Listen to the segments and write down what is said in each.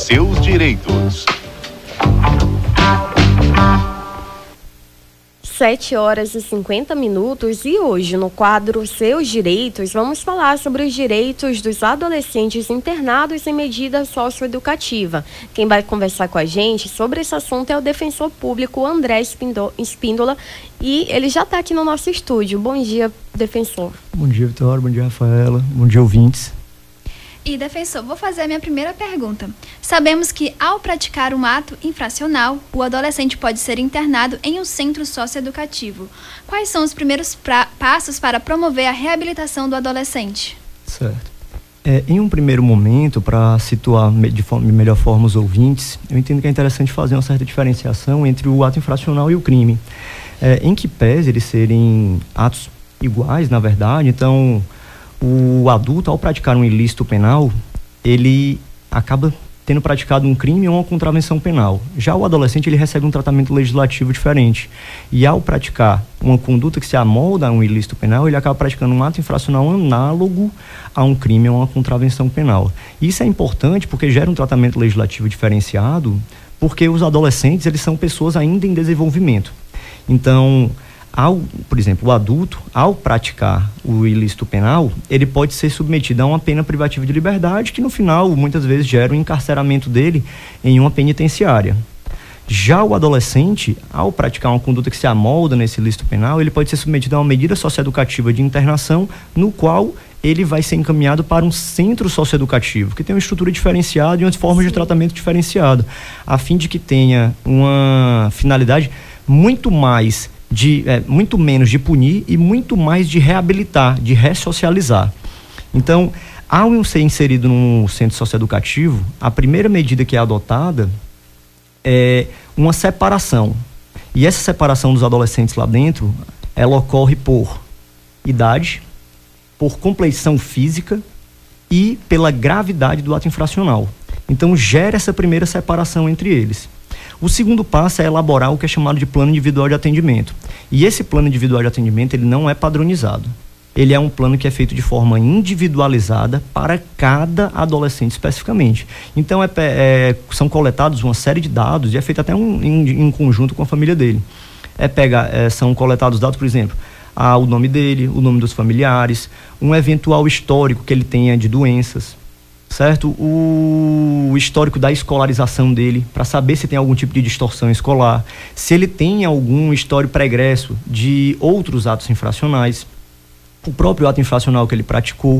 seus direitos. 7h50 e hoje no quadro Seus Direitos vamos falar sobre os direitos dos adolescentes internados em medida socioeducativa. Quem vai conversar com a gente sobre esse assunto é o defensor público André Espíndola e ele já está aqui no nosso estúdio. Bom dia, defensor. Bom dia, Vitória. Bom dia, Rafaela. Bom dia, ouvintes. E, defensor, vou fazer a minha primeira pergunta. Sabemos que, ao praticar um ato infracional, o adolescente pode ser internado em um centro socioeducativo. Quais são os primeiros passos para promover a reabilitação do adolescente? Certo. Em um primeiro momento, para situar de melhor forma os ouvintes, eu entendo que é interessante fazer uma certa diferenciação entre o ato infracional e o crime. Em que pese eles serem atos iguais, na verdade, então o adulto, ao praticar um ilícito penal, ele acaba tendo praticado um crime ou uma contravenção penal. Já o adolescente, ele recebe um tratamento legislativo diferente. E ao praticar uma conduta que se amolda a um ilícito penal, ele acaba praticando um ato infracional análogo a um crime ou uma contravenção penal. Isso é importante porque gera um tratamento legislativo diferenciado, porque os adolescentes, eles são pessoas ainda em desenvolvimento. Então, por exemplo, o adulto, ao praticar o ilícito penal, ele pode ser submetido a uma pena privativa de liberdade que no final, muitas vezes, gera o encarceramento dele em uma penitenciária. Já o adolescente, ao praticar uma conduta que se amolda nesse ilícito penal, ele pode ser submetido a uma medida socioeducativa de internação, no qual ele vai ser encaminhado para um centro socioeducativo, que tem uma estrutura diferenciada e umas formas de tratamento diferenciado, a fim de que tenha uma finalidade muito menos de punir e muito mais de reabilitar, de ressocializar. Então, ao ser inserido num centro socioeducativo, a primeira medida que é adotada é uma separação. E essa separação dos adolescentes lá dentro, ela ocorre por idade, por compleição física e pela gravidade do ato infracional. Então, gera essa primeira separação entre eles. O segundo passo é elaborar o que é chamado de plano individual de atendimento. E esse plano individual de atendimento, ele não é padronizado. Ele é um plano que é feito de forma individualizada para cada adolescente especificamente. Então, são coletados uma série de dados e é feito até em conjunto com a família dele. São coletados dados, por exemplo, o nome dele, o nome dos familiares, um eventual histórico que ele tenha de doenças, certo? O histórico da escolarização dele, para saber se tem algum tipo de distorção escolar, se ele tem algum histórico pregresso de outros atos infracionais, o próprio ato infracional que ele praticou,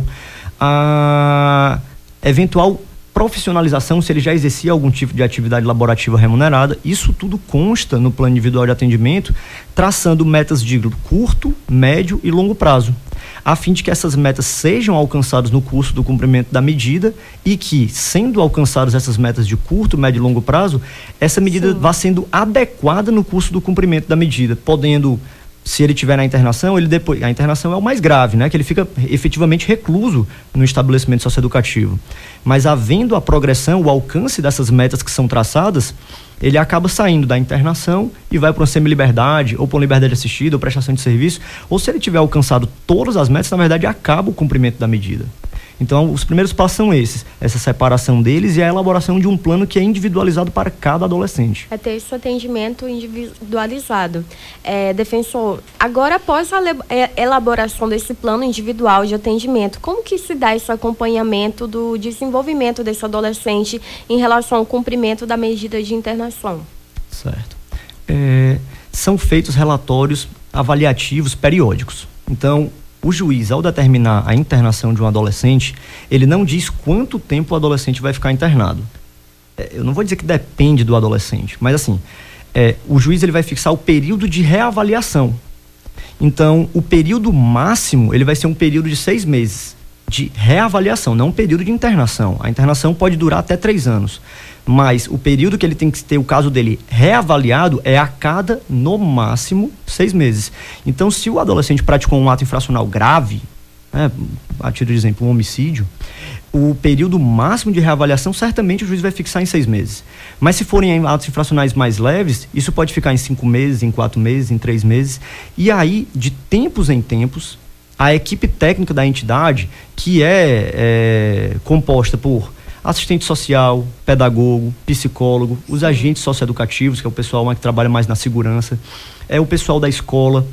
a eventual profissionalização, se ele já exercia algum tipo de atividade laborativa remunerada. Isso tudo consta no plano individual de atendimento, traçando metas de curto, médio e longo prazo, a fim de que essas metas sejam alcançadas no curso do cumprimento da medida e que, sendo alcançadas essas metas de curto, médio e longo prazo, essa medida vá sendo adequada no curso do cumprimento da medida, podendo, se ele tiver na internação, a internação é o mais grave, né? Que ele fica efetivamente recluso no estabelecimento socioeducativo. Mas havendo a progressão, o alcance dessas metas que são traçadas, ele acaba saindo da internação e vai para uma semi-liberdade, ou para uma liberdade assistida, ou prestação de serviço, ou se ele tiver alcançado todas as metas, na verdade, acaba o cumprimento da medida. Então, os primeiros passos são essa separação deles e a elaboração de um plano que é individualizado para cada adolescente. É ter esse atendimento individualizado. Defensor, agora após a elaboração desse plano individual de atendimento, como que se dá esse acompanhamento do desenvolvimento desse adolescente em relação ao cumprimento da medida de internação? Certo. São feitos relatórios avaliativos periódicos. Então, o juiz, ao determinar a internação de um adolescente, ele não diz quanto tempo o adolescente vai ficar internado. Eu não vou dizer que depende do adolescente, mas assim, o juiz ele vai fixar o período de reavaliação. Então, o período máximo, ele vai ser um período de 6 meses de reavaliação, não um período de internação. A internação pode durar até 3 anos. Mas o período que ele tem que ter o caso dele reavaliado é a cada, no máximo, 6 meses. Então, se o adolescente praticou um ato infracional grave, a título de exemplo, um homicídio, o período máximo de reavaliação, certamente o juiz vai fixar em 6 meses. Mas se forem atos infracionais mais leves, isso pode ficar em 5 meses, em 4 meses, em 3 meses. E aí, de tempos em tempos, a equipe técnica da entidade, que é composta por assistente social, pedagogo, psicólogo, os agentes socioeducativos, que é o pessoal que trabalha mais na segurança, o pessoal da escola,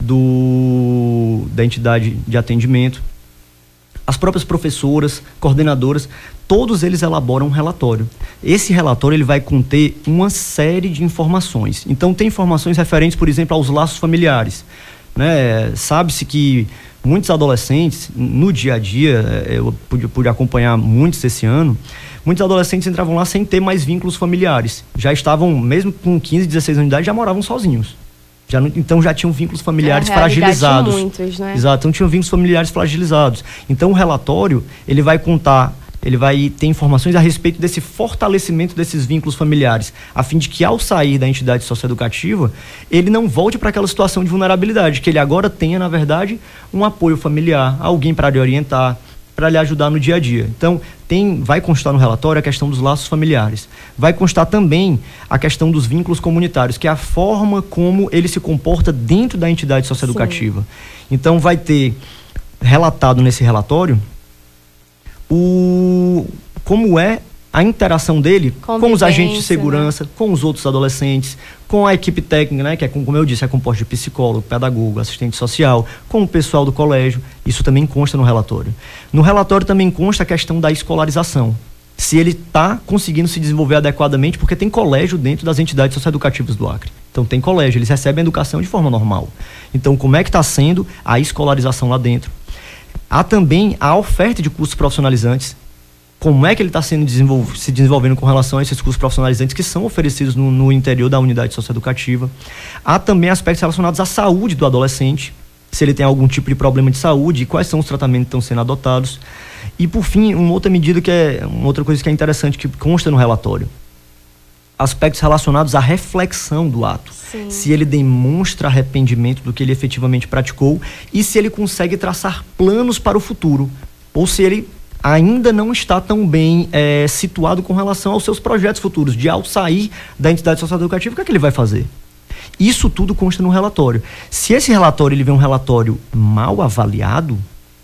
da entidade de atendimento, as próprias professoras, coordenadoras, todos eles elaboram um relatório. Esse relatório ele vai conter uma série de informações. Então, tem informações referentes, por exemplo, aos laços familiares, né? Sabe-se que muitos adolescentes, no dia a dia, eu pude acompanhar muitos esse ano, muitos adolescentes entravam lá sem ter mais vínculos familiares. Já estavam, mesmo com 15, 16 anos de idade, já moravam sozinhos. Então já tinham vínculos familiares fragilizados. De muitos, né? Exato, então tinham vínculos familiares fragilizados. Então o relatório, ele vai contar, ele vai ter informações a respeito desse fortalecimento desses vínculos familiares, a fim de que ao sair da entidade socioeducativa, ele não volte para aquela situação de vulnerabilidade, que ele agora tenha, na verdade, um apoio familiar, alguém para lhe orientar, para lhe ajudar no dia a dia. Então, vai constar no relatório a questão dos laços familiares. Vai constar também a questão dos vínculos comunitários, que é a forma como ele se comporta dentro da entidade socioeducativa. Sim. Então, vai ter relatado nesse relatório como é a interação dele com os agentes de segurança, né? Com os outros adolescentes, com a equipe técnica, né? Que é, como eu disse, é composta de psicólogo, pedagogo, assistente social, com o pessoal do colégio. Isso também consta no relatório. No relatório também consta a questão da escolarização. Se ele está conseguindo se desenvolver adequadamente, porque tem colégio dentro das entidades socioeducativas do Acre. Então tem colégio, eles recebem a educação de forma normal. Então como é que está sendo a escolarização lá dentro? Há também a oferta de cursos profissionalizantes. Como é que ele está se desenvolvendo com relação a esses cursos profissionalizantes que são oferecidos no interior da unidade socioeducativa. Há também aspectos relacionados à saúde do adolescente, se ele tem algum tipo de problema de saúde e quais são os tratamentos que estão sendo adotados. E, por fim, uma outra coisa que é interessante, que consta no relatório. Aspectos relacionados à reflexão do ato. Sim. Se ele demonstra arrependimento do que ele efetivamente praticou e se ele consegue traçar planos para o futuro. Ou se ele ainda não está tão bem situado com relação aos seus projetos futuros, de ao sair da entidade socioeducativa, o que é que ele vai fazer? Isso tudo consta no relatório. Se esse relatório ele vem um relatório mal avaliado,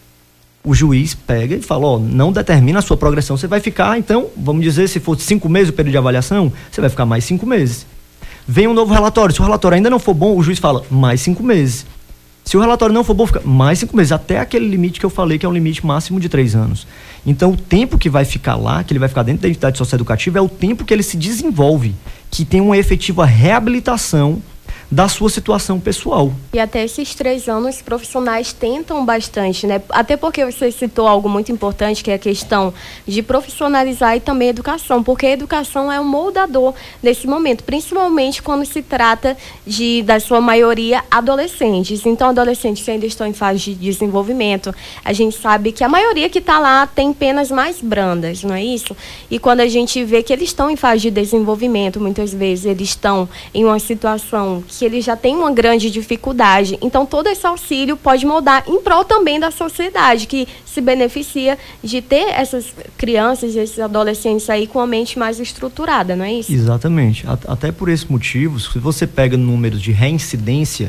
o juiz pega e fala, não determina a sua progressão, você vai ficar, então, vamos dizer, se for 5 meses o período de avaliação, você vai ficar mais 5 meses. Vem um novo relatório, se o relatório ainda não for bom, o juiz fala, mais 5 meses. Se o relatório não for bom, fica mais 5 meses, até aquele limite que eu falei, que é um limite máximo de 3 anos. Então, o tempo que vai ficar lá, que ele vai ficar dentro da entidade socioeducativa, é o tempo que ele se desenvolve, que tem uma efetiva reabilitação da sua situação pessoal. E até esses 3 anos, profissionais tentam bastante, né? Até porque você citou algo muito importante, que é a questão de profissionalizar e também educação, porque a educação é um moldador nesse momento, principalmente quando se trata da sua maioria, adolescentes. Então, adolescentes que ainda estão em fase de desenvolvimento, a gente sabe que a maioria que está lá tem penas mais brandas, não é isso? E quando a gente vê que eles estão em fase de desenvolvimento, muitas vezes eles estão em uma situação que ele já tem uma grande dificuldade. Então, todo esse auxílio pode moldar em prol também da sociedade, que se beneficia de ter essas crianças, esses adolescentes aí com a mente mais estruturada, não é isso? Exatamente. Até por esse motivo, se você pega números de reincidência,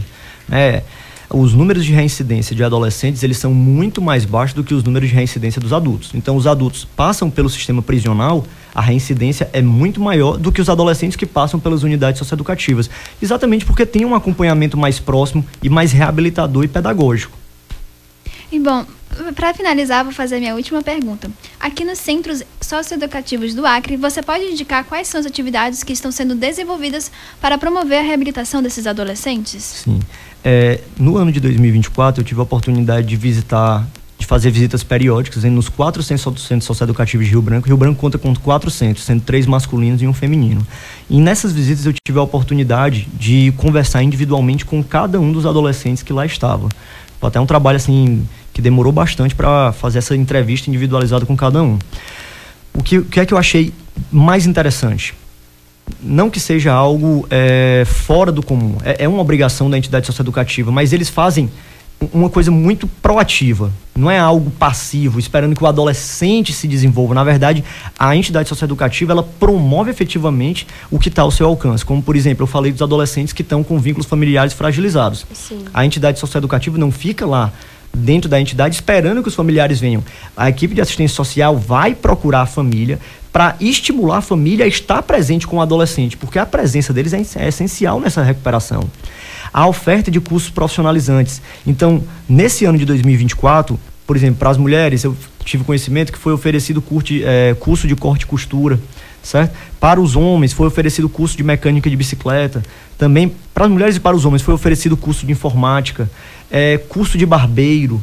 os números de reincidência de adolescentes, eles são muito mais baixos do que os números de reincidência dos adultos. Então, os adultos passam pelo sistema prisional, a reincidência é muito maior do que os adolescentes que passam pelas unidades socioeducativas. Exatamente porque tem um acompanhamento mais próximo e mais reabilitador e pedagógico. E bom, para finalizar, vou fazer a minha última pergunta. Aqui nos centros socioeducativos do Acre, você pode indicar quais são as atividades que estão sendo desenvolvidas para promover a reabilitação desses adolescentes? Sim. No ano de 2024, eu tive a oportunidade de fazer visitas periódicas nos 4 centros socioeducativos de Rio Branco. Rio Branco conta com 4 centros, sendo 3 masculinos e 1 feminino. E nessas visitas eu tive a oportunidade de conversar individualmente com cada um dos adolescentes que lá estavam. Foi até um trabalho assim que demorou bastante para fazer essa entrevista individualizada com cada um. O que é que eu achei mais interessante? Não que seja algo fora do comum, é uma obrigação da entidade socioeducativa, mas eles fazem uma coisa muito proativa, não é algo passivo, esperando que o adolescente se desenvolva. Na verdade, a entidade socioeducativa, ela promove efetivamente o que está ao seu alcance, como, por exemplo, eu falei dos adolescentes que estão com vínculos familiares fragilizados. Sim. A entidade socioeducativa não fica lá dentro da entidade, esperando que os familiares venham. A equipe de assistência social vai procurar a família para estimular a família a estar presente com o adolescente, porque a presença deles é essencial nessa recuperação. A oferta de cursos profissionalizantes. Então, nesse ano de 2024, por exemplo, para as mulheres, eu tive conhecimento que foi oferecido curso de corte e costura, certo? Para os homens, foi oferecido curso de mecânica de bicicleta. Também, para as mulheres e para os homens, foi oferecido curso de informática, curso de barbeiro,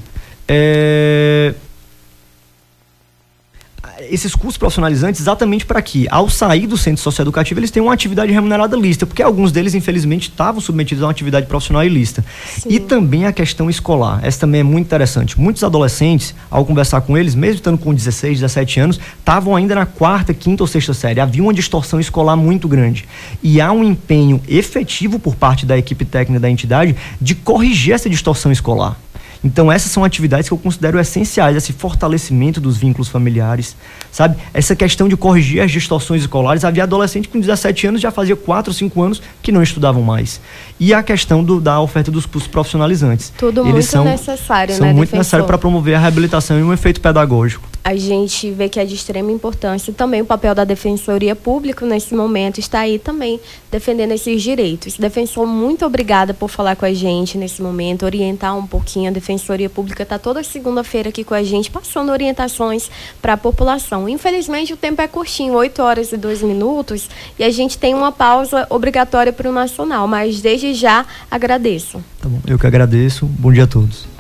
esses cursos profissionalizantes exatamente para que, ao sair do centro socioeducativo, eles tenham uma atividade remunerada lícita, porque alguns deles, infelizmente, estavam submetidos a uma atividade profissional ilícita. Sim. E também a questão escolar. Essa também é muito interessante. Muitos adolescentes, ao conversar com eles, mesmo estando com 16, 17 anos, estavam ainda na 4ª, 5ª ou 6ª série. Havia uma distorção escolar muito grande. E há um empenho efetivo por parte da equipe técnica da entidade de corrigir essa distorção escolar. Então, essas são atividades que eu considero essenciais, esse fortalecimento dos vínculos familiares, sabe? Essa questão de corrigir as distorções escolares. Havia adolescente com 17 anos, já fazia 4 ou 5 anos que não estudavam mais. E a questão da oferta dos cursos profissionalizantes. Tudo Eles muito necessário, são né, muito necessário para promover a reabilitação e um efeito pedagógico. A gente vê que é de extrema importância também o papel da Defensoria Pública nesse momento, está aí também defendendo esses direitos. Defensor, muito obrigada por falar com a gente nesse momento, orientar um pouquinho. A Defensoria Pública está toda segunda-feira aqui com a gente, passando orientações para a população. Infelizmente, o tempo é curtinho, 8 horas e 2 minutos, e a gente tem uma pausa obrigatória para o Nacional, mas desde já agradeço. Tá bom, eu que agradeço. Bom dia a todos.